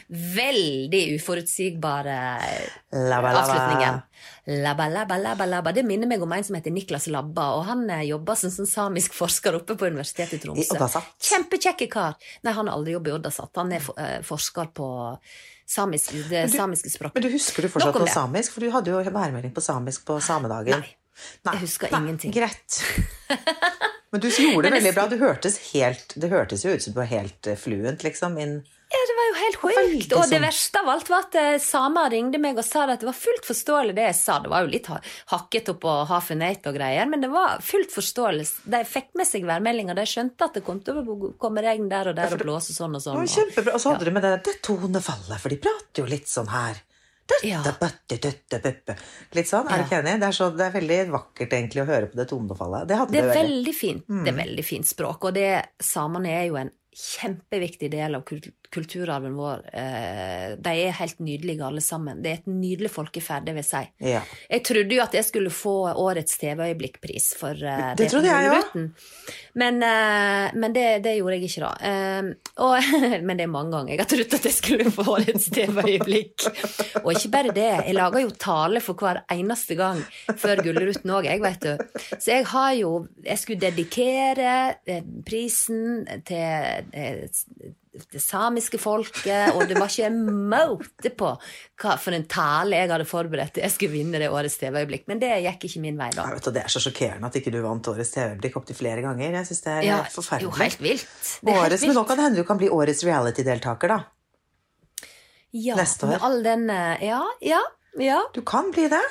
veldig uforutsigbare Labba, labba. avslutningen. Labba, labba, labba, labba. Det minner meg om en som heter Niklas Labba, og han eh, jobber som sånn samisk forsker oppe på Universitetet i I Tromsø. Oddasat. Kjempekjekke kar. Nei, han har aldri jobbet i Oddasat. Han er for, eh, forsker på samisk, det du- samiske språket. Men du husker du fortsatt Nok om noe det. samisk? For du hadde jo værmelding på samisk på samedagen. Nei. Jeg husker ingenting. Greit. Men du gjorde det Men det- veldig bra. Du hørtes helt, det hørtes jo ut som du var helt eh, fluent, liksom. In, Ja, det var jo helt Veldig sjukt. Og det sånn. verste av alt var at eh, samer ringte meg og sa at det var fullt forståelig det jeg sa. Det var jo litt ha- hakket opp og half and eight og greier, men det var fullt forståelig. De fikk med seg værmeldinga, de skjønte at det kom til å komme regn der og der og blåse sånn og det sånn. var Og, kjempebra. Og så hadde du med det, det tonefallet, for de prater jo litt sånn her. Døtte, Ja. bøtte, døtte, bøppe. Litt sånn, er du Ja. ikke enig? Det er, så, det er veldig vakkert egentlig å høre på det tonefallet. Det hadde det du er veldig. veldig fint. Det er veldig fint språk, og det, samene er jo en kjempeviktig del av kul- kulturarven vår. Eh, de er helt nydelige alle sammen. Det er et nydelig folkeferd, det vil si. Ja. Jeg trodde jo at jeg skulle få årets T V-øyeblikkpris for eh, Det trodde jeg også. Gullruten. Men, eh, men det, det gjorde jeg ikke da. Eh, og, men det er mange ganger jeg har trodd at jeg skulle få årets T V-øyeblikk. Og ikke bare det, jeg lager jo tale for hver eneste gang før Gullruten også, jeg vet du. Så jeg har jo, jeg skulle dedikere eh, prisen til eh, det samiske folket, og det var ikke en måte på hva for en tale jeg hadde forberedt til jeg skulle vinne det årets T V-øyeblikk, men det gikk ikke min vei da. Jeg vet, og det er så sjokkerende at ikke du vant årets T V-blikk opp til flere ganger. Jeg synes det er Ja, helt forferdelig. jo, helt vilt. Det er helt Årets, men nå vilt. kan det hende du kan bli årets reality-deltaker, da. Ja, neste år. med all den, ja, ja, ja. Du kan bli det.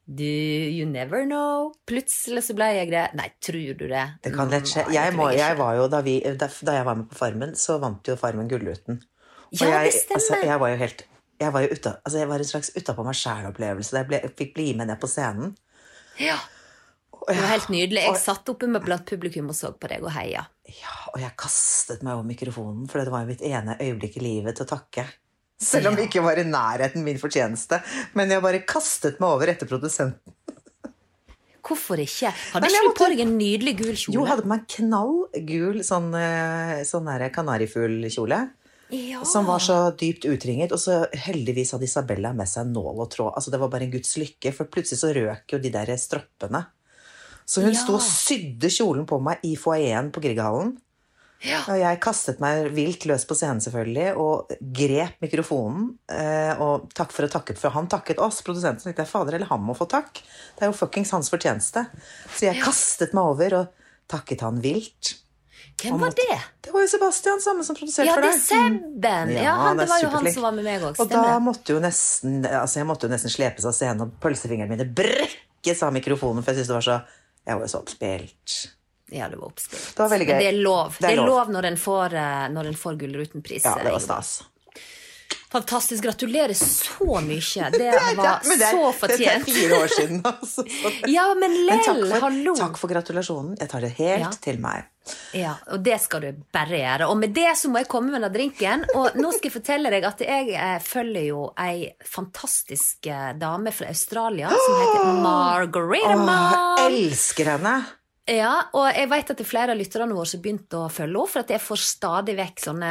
Du, you never know. Plutselig så ble jeg det. Nei, tror du det? Det kan lett skje. Jeg, må, jeg var jo, da, vi, da, da jeg var med på Farmen, så vant jo Farmen Gullruten. Og Ja, jeg, det stemmer. altså, jeg var jo helt, jeg var jo ute, altså jeg var en slags utenpå meg selv opplevelse. Jeg, ble, jeg fikk bli med ned på scenen. Ja. Det var helt nydelig. Jeg satt oppe med blant publikum og så på deg og heia. Ja, og jeg kastet meg over mikrofonen, for det var jo mitt ene øyeblikk i livet til å takke. Selv om det ikke var i nærheten min fortjeneste. Men jeg bare kastet meg over etter produsenten. Hvorfor ikke? Hadde Men jeg ikke du måtte- på deg en nydelig gul kjole? Jo, jeg hadde på meg en knallgul sånn, eh, sånn der kanarifuglkjole. Ja. Som var så dypt utringet. Og så heldigvis hadde Isabella med seg nål og tråd. Altså det var bare en Guds lykke, for plutselig så røk jo de der stroppene. Så hun Ja. sto og sydde kjolen på meg i foajeen på Grieghallen. Ja. Og jeg kastet meg vilt løs på scenen selvfølgelig, og grep mikrofonen, eh, og takk for å takke, for han takket oss, produsenten, så tenkte jeg, fader, eller han må få takk. Det er jo fuckings hans fortjeneste. Så jeg kastet meg over og takket han vilt. Hvem var det? Det var jo Sebastian, samme som produserte Ja, for det deg. er Sebben. Ja, Ja, han, det det er var jo han superflink. som var med meg også. Og da Stemmer det? måtte jo nesten, altså jeg måtte jo nesten slepes av scenen, og pølsefingrene mine brekkes av mikrofonen, for jeg synes det var så, jeg var jo så oppspilt. Ja, det var oppspilt. Det var veldig gøy. Men det er lov. Det er Det er lov. lov når en får, eh, når en får Gullruten-pris. Ja, det var eh, stas. Fantastisk. Gratulerer så mye. Det var Men det er- så Dette er fortjent. fire år siden, altså. Så det- Ja, men Men takk lell, for, hallo. takk for gratulasjonen. Jeg tar det helt Ja. til meg. Ja, og det skal du bare gjøre. Og med det så må jeg komme med denne drinken. Og nå skal jeg fortelle deg at jeg eh, følger jo ei fantastisk eh, dame fra Australia som heter Margarita Åh, Mom. jeg elsker henne. Ja, og jeg vet at det er flere av lytterne våre som begynte å følge henne, for at jeg får stadig vekk sånne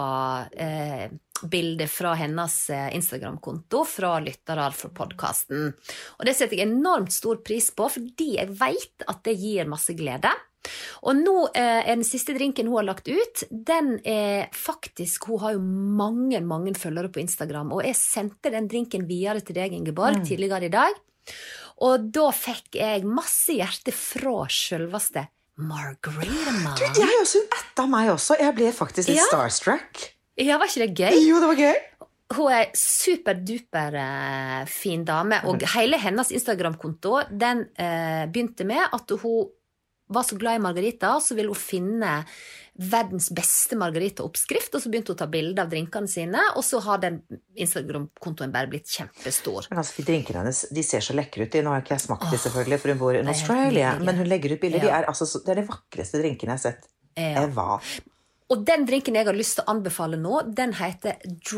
alfa-bilder fra hennes eh, Instagram-konto, fra lyttere fra podcasten. Og det setter jeg enormt stor pris på, fordi jeg vet at det gir masse glede. Og nå eh, er den siste drinken hun har lagt ut, den er faktisk, hun har jo mange, mange følgere på Instagram, og jeg sendte den drinken videre til deg, Ingeborg, mm. tidligere i dag. Og da fikk jeg masse hjerte fra selveste Margarita Mom. Du, jeg er også hun etta meg også. Jeg ble faktisk litt Ja. starstruck. Ja, var ikke det gøy? Jo, det var gøy. Hun er superduper eh, fin dame, og hele hennes Instagram-konto, den eh, begynte med at hun var så glad i Margarita, så ville hun finne verdens beste Margarita-oppskrift, og så begynte hun å ta bilder av drinkene sine, og så har den Instagram-kontoen bare blitt kjempestor. Men altså, drinkene hennes, de ser så lekre ut. Nå har ikke jeg smakt de selvfølgelig, for hun bor i det er Australia, helt men hun legger ut bilder. Ja. De er, altså, så- det er de vakreste drinkene jeg har sett. Ja. Jeg var. Og den drinken jeg har lyst til å anbefale nå, den heter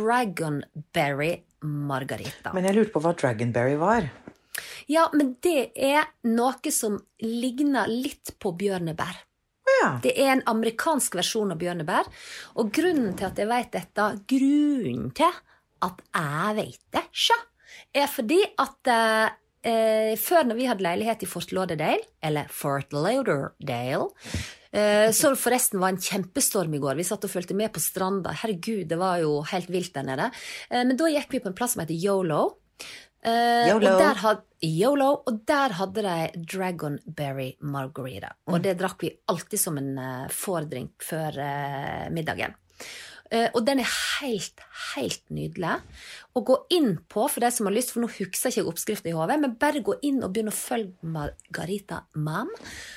Dragonberry Margarita. Men jeg lurte på hva Dragonberry var. Ja, men det er noe som ligner litt på bjørnebær. Ja. Det er en amerikansk versjon av bjørnebær, og grunnen til at jeg vet dette, grunnen til at jeg vet det, ikke, er fordi at eh, før når vi hadde leilighet i Fort Lauderdale, eller Fort Lauderdale, eh, så forresten var en kjempestorm i går. Vi satt og følte med på stranda. Herregud, det var jo helt vilt der nede. Eh, men da gikk vi på en plass som heter YOLO. Uh, YOLO. Og der had, YOLO, og der hadde de Dragonberry Margarita. Og det drakk vi alltid som en uh, fordrink før uh, middagen. Uh, og den er helt, helt nydelig. Og gå inn på, for de som har lyst, for nå husker jeg ikke oppskriften i hodet, men bare gå inn og begynne å følge Margarita Mom.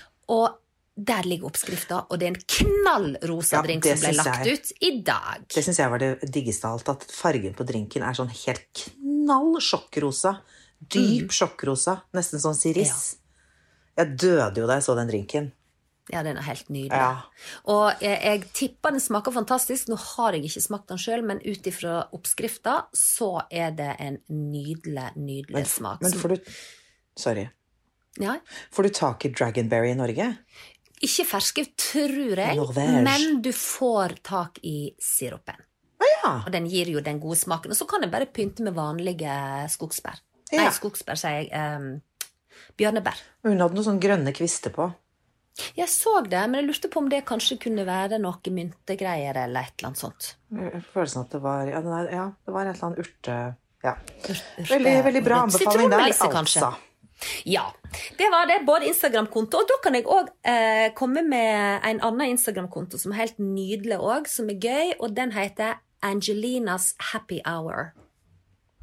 Og der ligger oppskriften, og det er en knallrosa Ja, drink det som ble synes lagt jeg. ut i dag. Det synes jeg var det diggeste av alt, at fargen på drinken er sånn helt knall sjokkrosa. Dyp sjokkrosa, nesten sånn siris. Jeg døde jo da jeg så den drinken. Ja, den er helt nydelig. Ja. Og jeg, jeg tipper den smaker fantastisk. Nå har jeg ikke smakt den selv, men ut ifra oppskrifta så er det en nydelig, nydelig Men, smak. men får du, sorry, Ja, får du tak i Dragonberry i Norge? ikke ferske, tror jeg, Norvège. men du får tak i sirupen. Ja. Og den gir jo den gode smaken. Og så kan jeg bare pynte med vanlige skogsbær. Ja. Nei, skogsbær, sier jeg. Um, bjørnebær. Hun hadde noen sånne grønne kvister på. Jeg så det, men jeg lurte på om det kanskje kunne være noe myntegreier eller et eller annet sånt. Jeg følelsen at det var, ja, den er, ja, det var et eller annet urte... Ja. Urte- Veldig, veldig bra anbefaling der, Sitronmelisse, kanskje. altså. Ja, det var det, både Instagram-konto, og da kan jeg også eh, komme med en annen Instagram-konto som er helt nydelig også, som er gøy, og den heter Angelinas Happy Hour.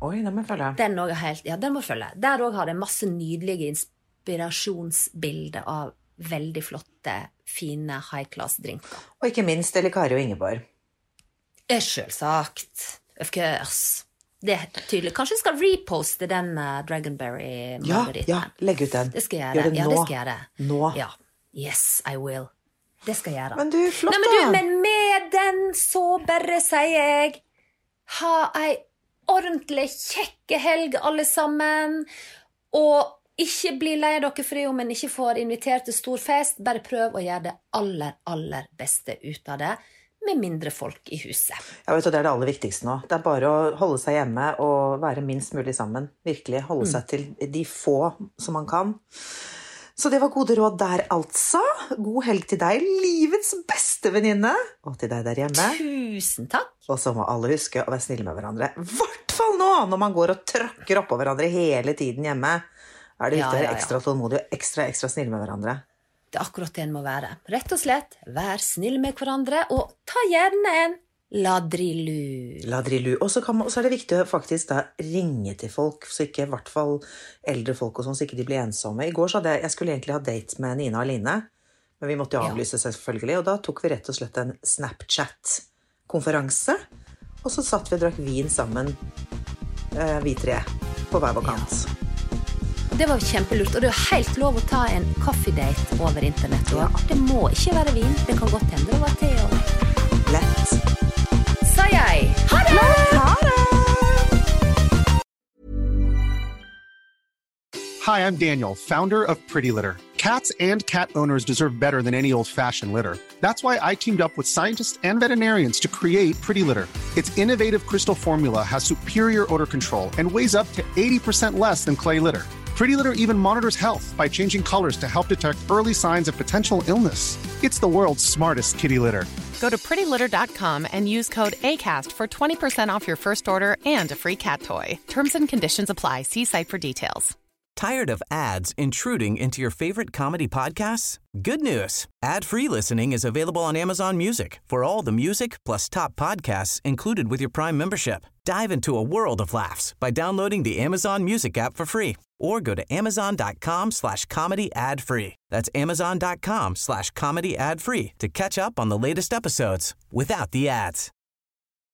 Oi, den må jeg følge. Den, også helt, ja, den må følge. Der også har det masse nydelige inspirasjonsbilder av veldig flotte, fine high-class-drinker. Og ikke minst Deli Kari og Ingeborg. Er selvsagt. Of course. Det er tydelig. Kanskje jeg skal reposte den uh, Dragonberry-margariten. Ja, ja, legg ut den. Det skal jeg gjøre. Gjør det nå. Ja, det skal jeg gjøre. Nå. Ja. Yes, I will. Det skal jeg gjøre. Men du, flott Nei, men du, men med den så bare sier jeg ha ei ordentlig kjekke helg alle sammen, og ikke bli lei dere fri om en ikke får invitert til stor fest, bare prøv å gjøre det aller, aller beste ut av det, med mindre folk i huset. Ja, vet du, det er det aller viktigste nå. Det er bare å holde seg hjemme og være minst mulig sammen. Virkelig holde seg til de få som man kan. Så det var gode råd der altså. God helg til deg, livets beste venninne. Og til deg der hjemme. Tusen takk. Og så må alle huske å være snille med hverandre. I hvert fall nå, når man går og tråkker oppå hverandre hele tiden hjemme. Er det viktig å være ekstra tålmodig og ekstra, ekstra snille med hverandre. Det er akkurat det en må være. Rett og slett, vær snill med hverandre, og ta gjerne en ladrilu. Ladrilu. Og så, kan man, og så er det viktig å faktisk da ringe til folk, så ikke i hvert fall eldre folk og sånn, så ikke de blir ensomme. I går så hadde jeg, jeg skulle egentlig ha date med Nina og Line, men vi måtte jo avlyse selvfølgelig, og da tok vi rett og slett en Snapchat-konferanse, og så satt vi og drakk vin sammen, eh, vi tre, på hver vår kant. Ja. Det var kjempelurt, og det er helt lov å ta en coffee-date over internett. Ja. Det må ikke være vin, det kan godt hende det var te og... Lett. Sa jeg. Ha det! Ha det! Hi, I'm Daniel, founder of Pretty Litter. Cats and cat owners deserve better than any old-fashioned litter. That's why I teamed up with scientists and veterinarians to create Pretty Litter. Its innovative crystal formula has superior odor control and weighs up to eighty percent less than clay litter. Pretty Litter even monitors health by changing colors to help detect early signs of potential illness. It's the world's smartest kitty litter. Go to pretty litter dot com and use code ACAST for twenty percent off your first order and a free cat toy. Terms and conditions apply. See site for details. Tired of ads intruding into your favorite comedy podcasts? Good news. Ad-free listening is available on Amazon Music for all the music plus top podcasts included with your Prime membership. Dive into a world of laughs by downloading the Amazon Music app for free or go to amazon.com slash comedy ad free. That's amazon.com slash comedy ad free to catch up on the latest episodes without the ads.